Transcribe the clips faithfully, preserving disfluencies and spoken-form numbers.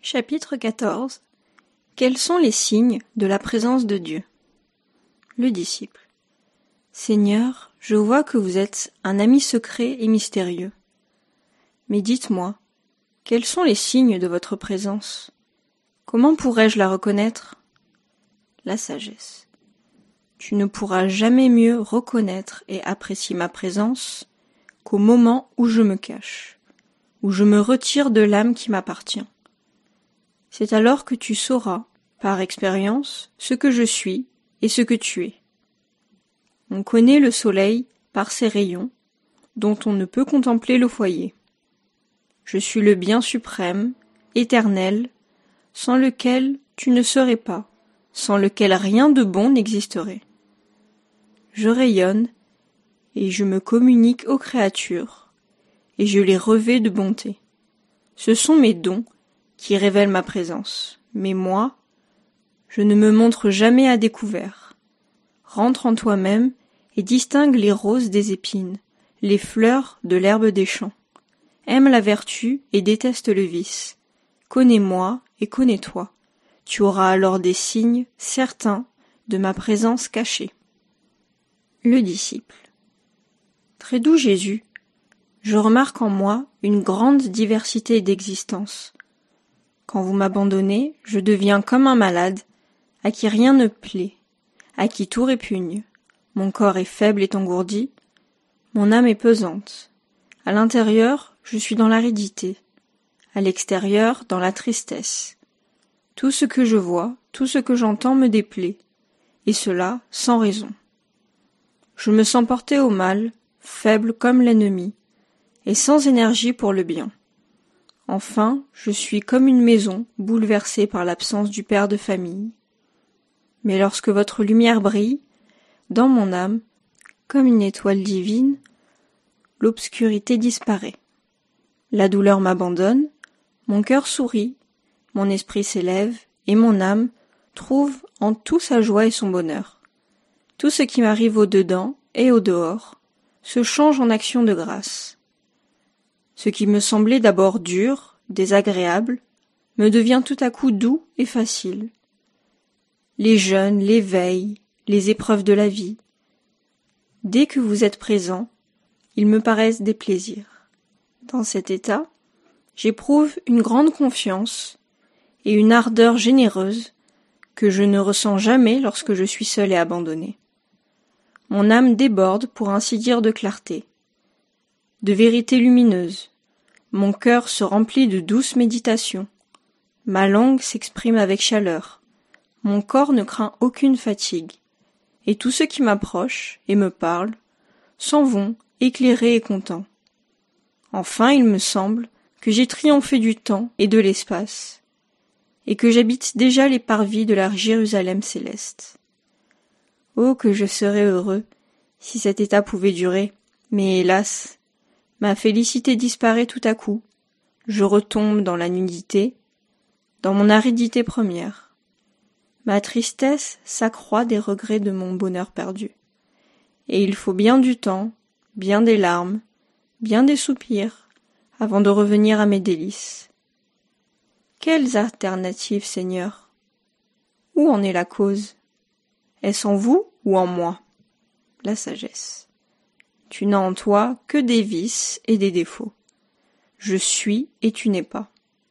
Chapitre quatorze. Quels sont les signes de la présence de Dieu? Le disciple. Seigneur, je vois que vous êtes un ami secret et mystérieux. Mais dites-moi, quels sont les signes de votre présence? Comment pourrais-je la reconnaître? La sagesse. Tu ne pourras jamais mieux reconnaître et apprécier ma présence qu'au moment où je me cache, où je me retire de l'âme qui m'appartient. C'est alors que tu sauras, par expérience, ce que je suis et ce que tu es. On connaît le soleil par ses rayons, dont on ne peut contempler le foyer. Je suis le bien suprême, éternel, sans lequel tu ne serais pas, sans lequel rien de bon n'existerait. Je rayonne et je me communique aux créatures, et je les revêts de bonté. Ce sont mes dons qui révèlent ma présence, mais moi, je ne me montre jamais à découvert. Rentre en toi-même et distingue les roses des épines, les fleurs de l'herbe des champs. Aime la vertu et déteste le vice. Connais-moi et connais-toi. Tu auras alors des signes certains de ma présence cachée. Le disciple. Très doux Jésus, je remarque en moi une grande diversité d'existence. Quand vous m'abandonnez, je deviens comme un malade, à qui rien ne plaît, à qui tout répugne. Mon corps est faible et engourdi, mon âme est pesante. À l'intérieur, je suis dans l'aridité, à l'extérieur, dans la tristesse. Tout ce que je vois, tout ce que j'entends me déplaît, et cela sans raison. Je me sens porté au mal, faible comme l'ennemi, et sans énergie pour le bien. Enfin, je suis comme une maison bouleversée par l'absence du père de famille. Mais lorsque votre lumière brille, dans mon âme, comme une étoile divine, l'obscurité disparaît. La douleur m'abandonne, mon cœur sourit, mon esprit s'élève, et mon âme trouve en tout sa joie et son bonheur. Tout ce qui m'arrive au-dedans et au-dehors se change en action de grâce. Ce qui me semblait d'abord dur, désagréable, me devient tout à coup doux et facile. Les jeûnes, les veilles, les épreuves de la vie. Dès que vous êtes présent, ils me paraissent des plaisirs. Dans cet état, j'éprouve une grande confiance et une ardeur généreuse que je ne ressens jamais lorsque je suis seul et abandonné. Mon âme déborde, pour ainsi dire, de clarté, de vérité lumineuse. Mon cœur se remplit de douces méditations. Ma langue s'exprime avec chaleur. Mon corps ne craint aucune fatigue. Et tous ceux qui m'approchent et me parlent s'en vont éclairés et contents. Enfin, il me semble que j'ai triomphé du temps et de l'espace, et que j'habite déjà les parvis de la Jérusalem céleste. Oh, que je serais heureux si cet état pouvait durer, mais hélas, ma félicité disparaît tout à coup, je retombe dans la nudité, dans mon aridité première. Ma tristesse s'accroît des regrets de mon bonheur perdu, et il faut bien du temps, bien des larmes, bien des soupirs, avant de revenir à mes délices. Quelles alternatives, Seigneur? Où en est la cause? Est-ce en vous ou en moi? La sagesse. Tu n'as en toi que des vices et des défauts. Je suis et tu n'es pas.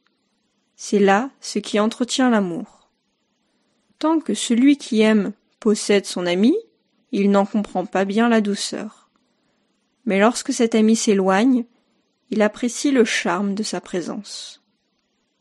C'est là ce qui entretient l'amour. Tant que celui qui aime possède son ami, il n'en comprend pas bien la douceur. Mais lorsque cet ami s'éloigne, il apprécie le charme de sa présence.